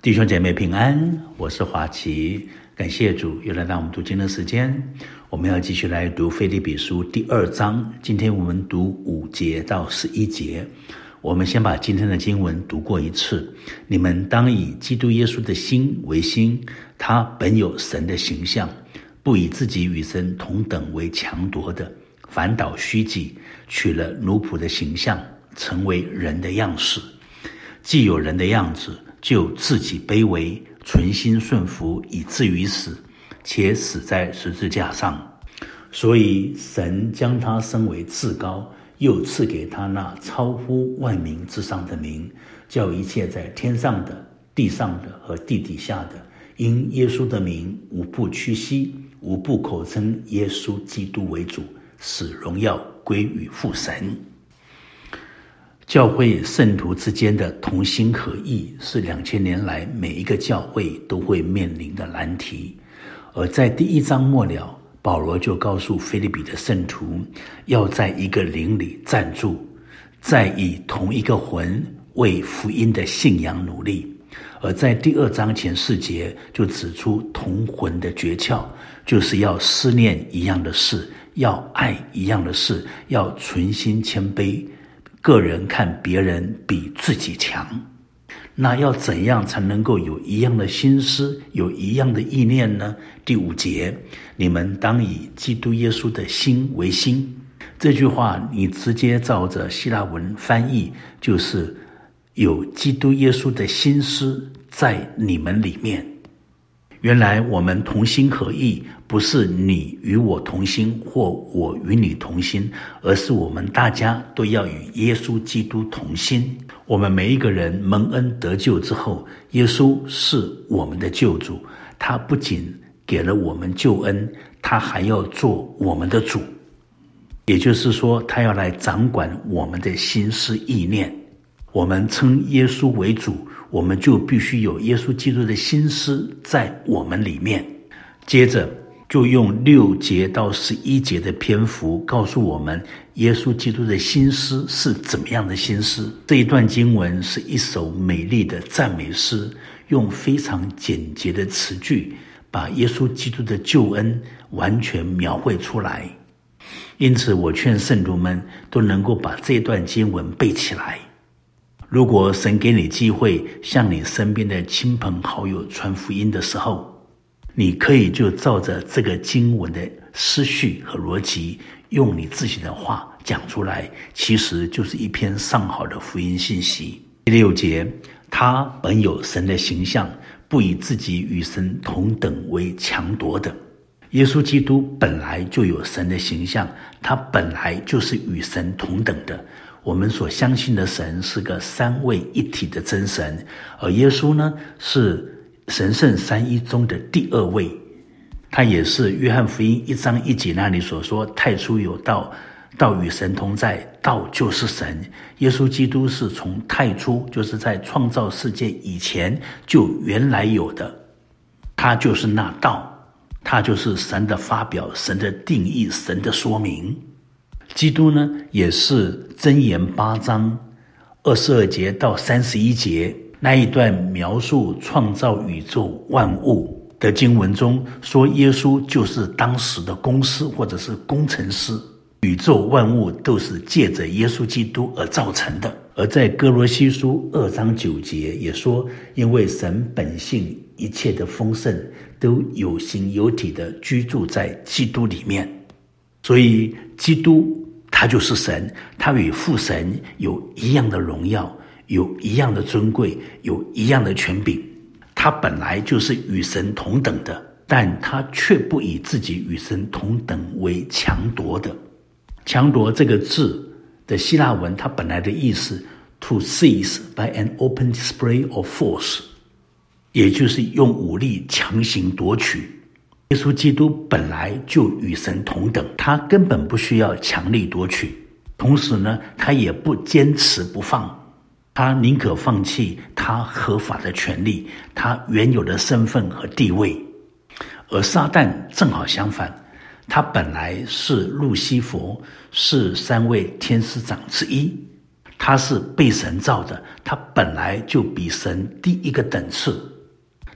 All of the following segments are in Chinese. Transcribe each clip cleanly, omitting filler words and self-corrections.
弟兄姐妹平安，我是华奇，感谢主又来到我们读经的时间。我们要继续来读腓立比书第2章，今天我们读5节到11节。我们先把今天的经文读过一次。你们当以基督耶稣的心为心，他本有神的形象，不以自己与神同等为强夺的，反倒虚己，取了奴仆的形象，成为人的样式。既有人的样子，就自己卑微，存心顺服，以至于死，且死在十字架上。所以神将他升为至高，又赐给他那超乎万名之上的名，叫一切在天上的、地上的和地底下的，因耶稣的名，无不屈膝，无不口称耶稣基督为主，使荣耀归于父神。教会圣徒之间的同心合意是2000年来每一个教会都会面临的难题。而在第1章末了，保罗就告诉腓立比的圣徒，要在一个灵里站住，再以同一个魂为福音的信仰努力。而在第2章前4节就指出同魂的诀窍，就是要思念一样的事，要爱一样的事，要存心谦卑，个人看别人比自己强。那要怎样才能够有一样的心思，有一样的意念呢？第5节，你们当以基督耶稣的心为心。这句话你直接照着希腊文翻译，就是有基督耶稣的心思在你们里面。原来我们同心合意，不是你与我同心，或我与你同心，而是我们大家都要与耶稣基督同心。我们每一个人蒙恩得救之后，耶稣是我们的救主，他不仅给了我们救恩，他还要做我们的主。也就是说，他要来掌管我们的心思意念。我们称耶稣为主，我们就必须有耶稣基督的心思在我们里面。接着就用6节到11节的篇幅告诉我们耶稣基督的心思是怎么样的心思。这一段经文是一首美丽的赞美诗，用非常简洁的词句把耶稣基督的救恩完全描绘出来。因此我劝圣徒们都能够把这段经文背起来。如果神给你机会向你身边的亲朋好友传福音的时候，你可以就照着这个经文的思绪和逻辑，用你自己的话讲出来，其实就是一篇上好的福音信息。第6节，他本有神的形象，不以自己与神同等为强夺的。耶稣基督本来就有神的形象，他本来就是与神同等的。我们所相信的神是个3位一体的真神，而耶稣呢，是神圣三一中的第2位。他也是约翰福音1章1节那里所说，太初有道，道与神同在，道就是神。耶稣基督是从太初，就是在创造世界以前就原来有的，他就是那道，他就是神的发表，神的定义，神的说明。基督呢，也是箴言8章22节到31节那一段描述创造宇宙万物的经文中说，耶稣就是当时的公司或者是工程师，宇宙万物都是借着耶稣基督而造成的。而在哥罗西书2章9节也说，因为神本性一切的丰盛都有形有体的居住在基督里面。所以基督他就是神，他与父神有一样的荣耀，有一样的尊贵，有一样的权柄。他本来就是与神同等的，但他却不以自己与神同等为强夺的。强夺这个字的希腊文，它本来的意思 to seize by an open display of force， 也就是用武力强行夺取。耶稣基督本来就与神同等，他根本不需要强力夺取，同时呢，他也不坚持不放，他宁可放弃他合法的权利，他原有的身份和地位。而撒旦正好相反，他本来是路西弗，是3位天使长之一，他是被神造的，他本来就比神低一个等次。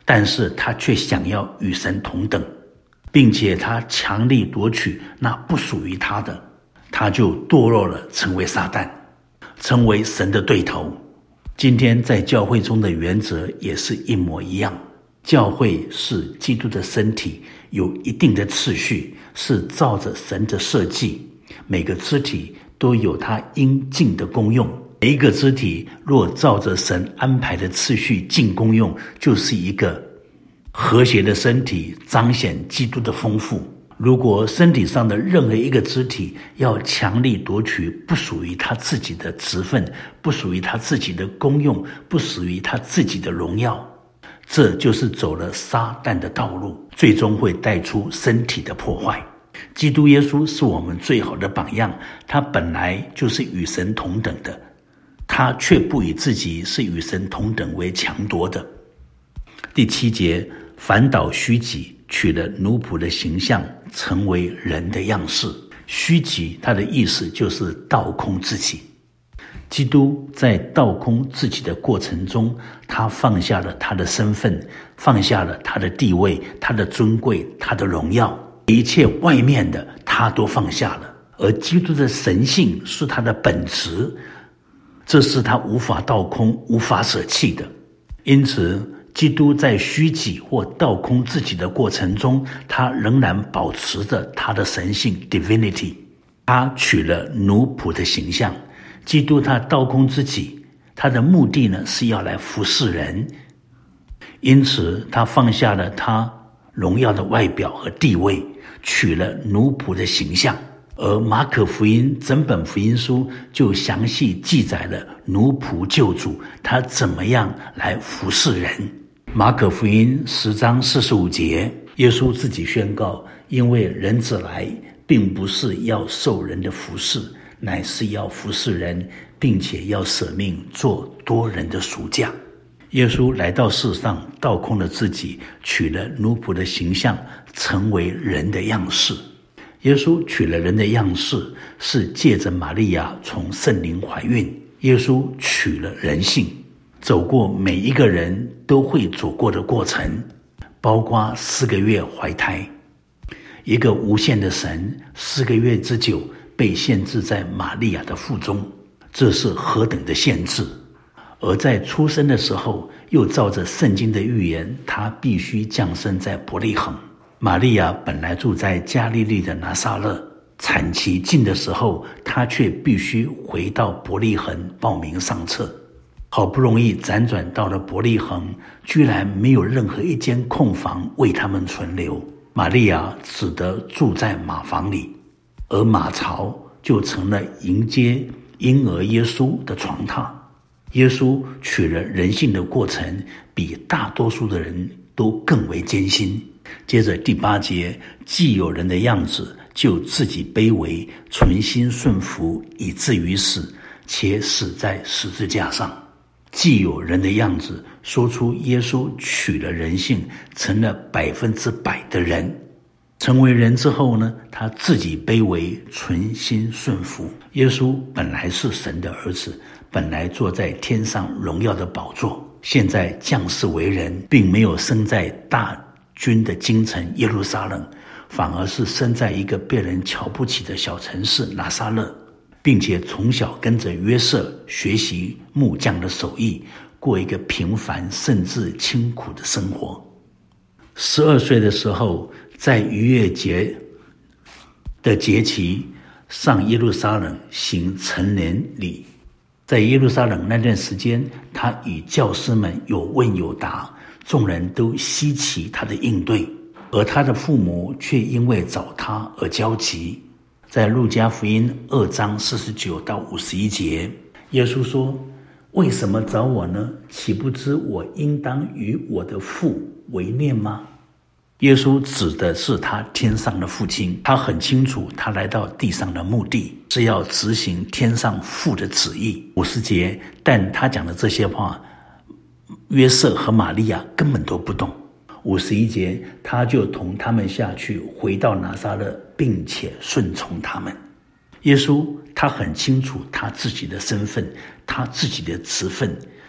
但是他却想要与神同等，并且他强力夺取那不属于他的，他就堕落了，成为撒旦，成为神的对头。今天在教会中的原则也是一模一样，教会是基督的身体，有一定的次序，是照着神的设计，每个肢体都有它应尽的功用。每一个肢体若照着神安排的次序尽功用，就是一个和谐的身体，彰显基督的丰富。如果身体上的任何一个肢体要强力夺取不属于他自己的职分，不属于他自己的功用，不属于他自己的荣耀，这就是走了撒旦的道路，最终会带出身体的破坏。基督耶稣是我们最好的榜样，他本来就是与神同等的，他却不以自己是与神同等为强夺的。第7节，反倒虚己，取了奴仆的形象，成为人的样式。虚己它的意思就是倒空自己。基督在倒空自己的过程中，他放下了他的身份，放下了他的地位，他的尊贵，他的荣耀，一切外面的他都放下了。而基督的神性是他的本质，这是他无法倒空、无法舍弃的。因此基督在虚己或倒空自己的过程中，他仍然保持着他的神性 divinity。 他取了奴仆的形象。基督他倒空自己，他的目的呢是要来服侍人，因此他放下了他荣耀的外表和地位，取了奴仆的形象。而马可福音整本福音书就详细记载了奴仆救主他怎么样来服侍人。马可福音10章45节，耶稣自己宣告，因为人子来并不是要受人的服侍，乃是要服侍人，并且要舍命做多人的赎价。耶稣来到世上，倒空了自己，取了奴仆的形象，成为人的样式。耶稣取了人的样式，是借着玛利亚从圣灵怀孕。耶稣取了人性，走过每一个人都会走过的过程，包括4个月怀胎。一个无限的神4个月之久被限制在玛利亚的腹中，这是何等的限制。而在出生的时候，又照着圣经的预言，他必须降生在伯利恒。玛利亚本来住在加利利的拿撒勒，产期近的时候，他却必须回到伯利恒报名上册。好不容易辗转到了伯利恒，居然没有任何一间空房为他们存留，玛利亚只得住在马房里，而马槽就成了迎接婴儿耶稣的床榻。耶稣取了人性的过程，比大多数的人都更为艰辛。接着第8节，既有人的样子，就自己卑微，存心顺服，以至于死，且死在十字架上。既有人的样子，说出耶稣取了人性，成了100%的人。成为人之后呢，他自己卑微，存心顺服。耶稣本来是神的儿子，本来坐在天上荣耀的宝座，现在降世为人，并没有生在大君的京城耶路撒冷，反而是生在一个被人瞧不起的小城市拿撒勒，并且从小跟着约瑟学习木匠的手艺，过一个平凡甚至清苦的生活。12岁的时候，在逾越节的节期上耶路撒冷行成年礼。在耶路撒冷那段时间，他与教师们有问有答，众人都稀奇他的应对，而他的父母却因为找他而焦急。在路加福音2章49到51节，耶稣说，为什么找我呢？岂不知我应当与我的父为念吗？耶稣指的是他天上的父亲，他很清楚他来到地上的目的是要执行天上父的旨意。50节，但他讲的这些话，约瑟和玛利亚根本都不懂。51节，他就同他们下去，回到拿撒勒，并且顺从他们。耶稣他很清楚他自己的身份，他自己的职分，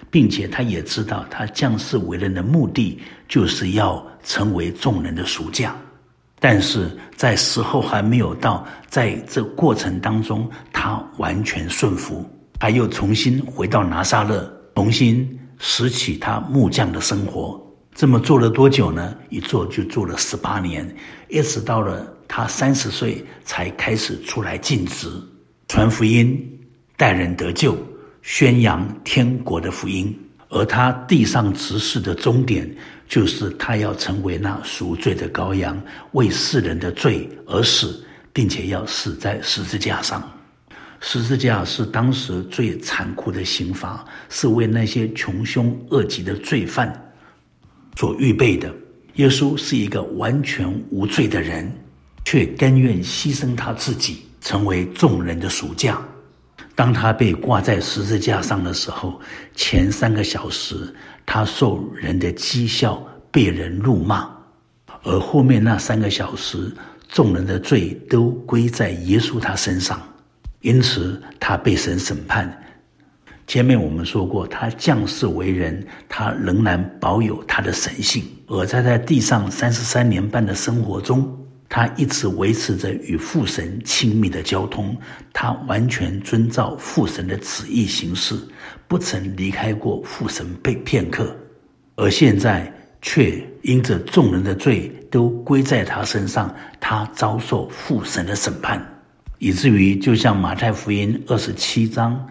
并且他也知道他降世为人的目的就是要成为众人的赎价。但是在时候还没有到，在这过程当中他完全顺服，他又重新回到拿撒勒，重新拾起他木匠的生活。这么做了多久呢？一做就做了18年，一直到了他30岁才开始出来尽职，传福音，带人得救，宣扬天国的福音。而他地上执事的终点，就是他要成为那赎罪的羔羊，为世人的罪而死，并且要死在十字架上。十字架是当时最残酷的刑罚，是为那些穷凶恶极的罪犯所预备的。耶稣是一个完全无罪的人，却甘愿牺牲他自己，成为众人的赎价。当他被挂在十字架上的时候，前3个小时他受人的讥笑，被人辱骂，而后面那3个小时众人的罪都归在耶稣他身上，因此他被神审判。前面我们说过，他降世为人，他仍然保有他的神性，而在地上33年半的生活中，他一直维持着与父神亲密的交通，他完全遵照父神的旨意行事，不曾离开过父神片刻。而现在却因着众人的罪都归在他身上，他遭受父神的审判，以至于就像马太福音27章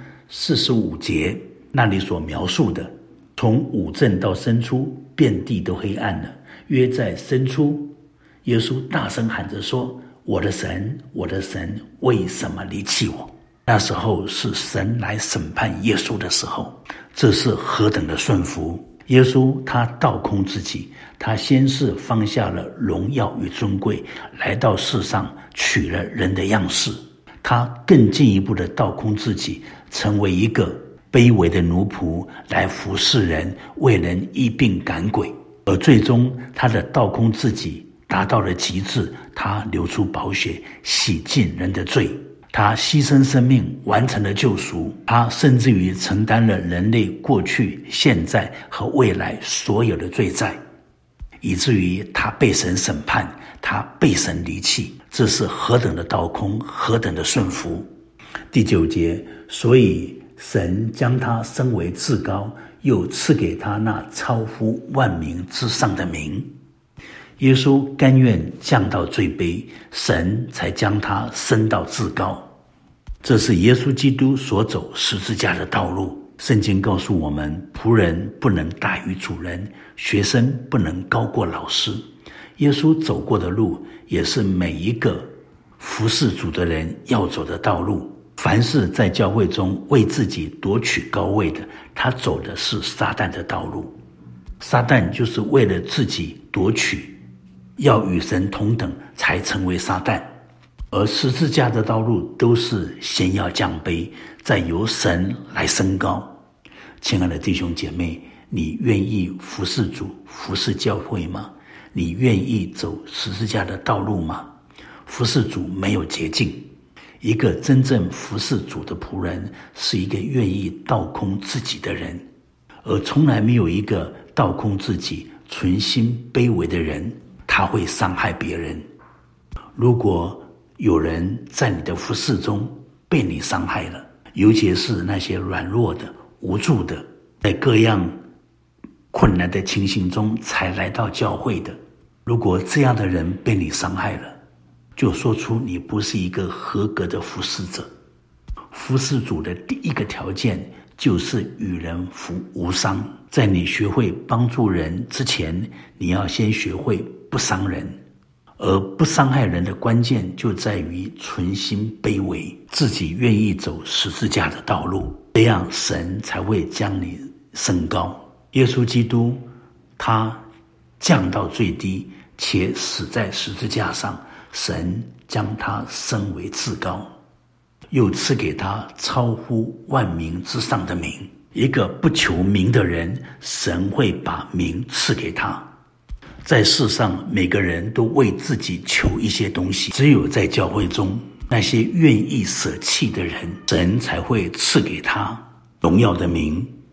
45节那里所描述的，从午正到申初，遍地都黑暗了。约在申初，耶稣大声喊着说：我的神，我的神，为什么离弃我？那时候是神来审判耶稣的时候，这是何等的顺服。耶稣他倒空自己，他先是放下了荣耀与尊贵，来到世上取了人的样式。他更进一步的倒空自己，成为一个卑微的奴仆，来服侍人，为人医病赶鬼。而最终他的倒空自己达到了极致，他流出宝血，洗净人的罪，他牺牲生命，完成了救赎，他甚至于承担了人类过去、现在和未来所有的罪债，以至于他被神审判，他被神离弃。这是何等的倒空，何等的顺服。第9节，所以神将他升为至高，又赐给他那超乎万名之上的名。耶稣甘愿降到最卑，神才将他升到至高。这是耶稣基督所走十字架的道路。圣经告诉我们，仆人不能大于主人，学生不能高过老师。耶稣走过的路，也是每一个服侍主的人要走的道路。凡是在教会中为自己夺取高位的，他走的是撒旦的道路。撒旦就是为了自己夺取，要与神同等，才成为撒旦。而十字架的道路都是先要降卑，再由神来升高。亲爱的弟兄姐妹，你愿意服侍主、服侍教会吗？你愿意走十字架的道路吗？服侍主没有捷径，一个真正服侍主的仆人，是一个愿意倒空自己的人，而从来没有一个倒空自己、存心卑微的人，他会伤害别人。如果有人在你的服侍中被你伤害了，尤其是那些软弱的、无助的，在各样困难的情形中才来到教会的，如果这样的人被你伤害了，就说出你不是一个合格的服侍者。服侍主的第一个条件就是与人无伤。在你学会帮助人之前，你要先学会不伤人。而不伤害人的关键就在于存心卑微，自己愿意走十字架的道路，这样神才会将你升高。耶稣基督他降到最低，且死在十字架上，神将他升为至高，又赐给他超乎万名之上的名。一个不求名的人，神会把名赐给他。在世上每个人都为自己求一些东西，只有在教会中，那些愿意舍弃的人，神才会赐给他荣耀的名，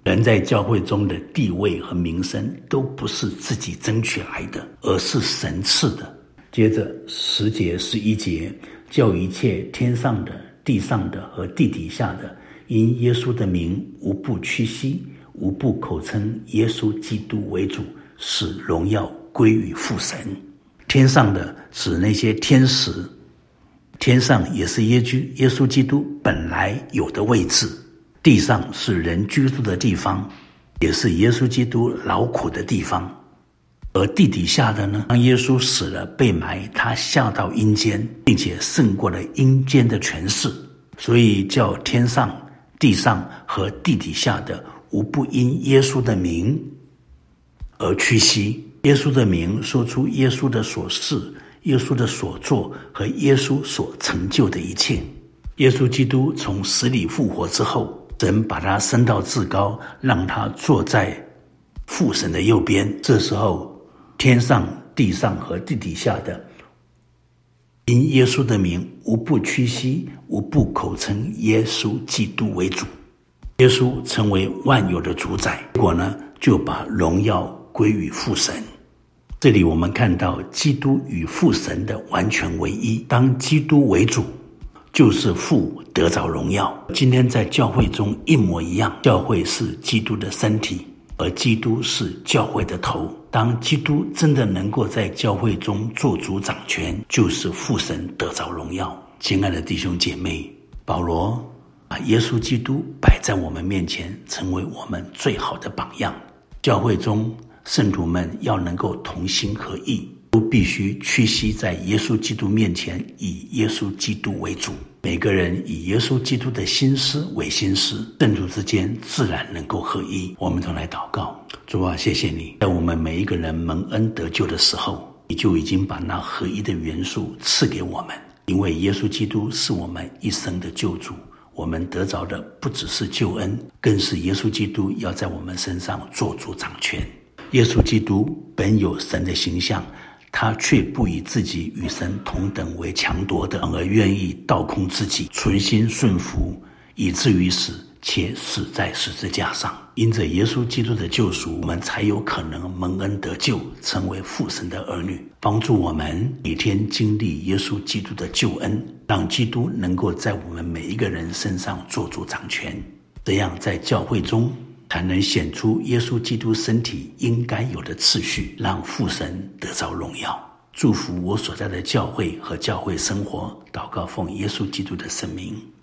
人在教会中的地位和名声都不是自己争取来的，而是神赐的。接着10节11节，叫一切天上的、地上的和地底下的，因耶稣的名无不屈膝，无不口称耶稣基督为主，使荣耀归于父神。天上的指那些天使，天上也是耶稣基督本来有的位置，地上是人居住的地方，也是耶稣基督劳苦的地方。而地底下的呢，当耶稣死了被埋，他下到阴间，并且胜过了阴间的权势，所以叫天上、地上和地底下的无不因耶稣的名而屈膝。耶稣的名说出耶稣的所事、耶稣的所作和耶稣所成就的一切。耶稣基督从死里复活之后，神把他升到至高，让他坐在父神的右边。这时候天上、地上和地底下的因耶稣的名无不屈膝，无不口称耶稣基督为主。耶稣成为万有的主宰，结果呢，就把荣耀归于父神。这里我们看到基督与父神的完全为一，当基督为主，就是父得着荣耀。今天在教会中一模一样，教会是基督的身体，而基督是教会的头。当基督真的能够在教会中做主掌权，就是父神得着荣耀。亲爱的弟兄姐妹，保罗把耶稣基督摆在我们面前，成为我们最好的榜样。教会中圣徒们要能够同心合意，都必须屈膝在耶稣基督面前，以耶稣基督为主。每个人以耶稣基督的心思为心思，圣徒之间自然能够合一。我们同来祷告。主啊，谢谢你，在我们每一个人蒙恩得救的时候，你就已经把那合一的元素赐给我们。因为耶稣基督是我们一生的救主，我们得着的不只是救恩，更是耶稣基督要在我们身上做主掌权。耶稣基督本有神的形象，他却不以自己与神同等为强夺的，反而愿意倒空自己，存心顺服，以至于死，且死在十字架上。因着耶稣基督的救赎，我们才有可能蒙恩得救，成为父神的儿女，帮助我们每天经历耶稣基督的救恩，让基督能够在我们每一个人身上做主掌权。这样在教会中才能显出耶稣基督身体应该有的次序，让父神得着荣耀。祝福我所在的教会和教会生活，祷告奉耶稣基督的圣名。